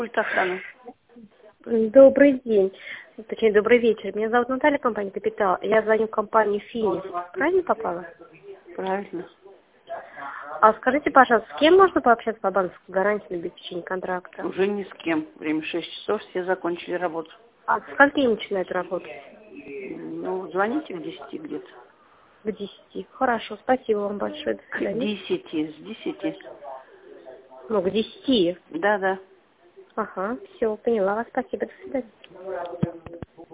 Пульт охраны. Добрый день. Точнее, добрый вечер. Меня зовут Наталья, компания «Капитал». Я звоню в компанию «Финикс». Правильно попала? Правильно. А скажите, пожалуйста, с кем можно пообщаться по банковской гарантии на обеспечение контракта? Уже ни с кем. Время 6 часов, все закончили работу. А с скольки начинает работу? Ну, звоните к 10 где-то. К 10. Хорошо, спасибо вам большое. До К свидания. 10, с 10. Ну, к 10. Да. Ага, все, поняла вас. Спасибо, до свидания.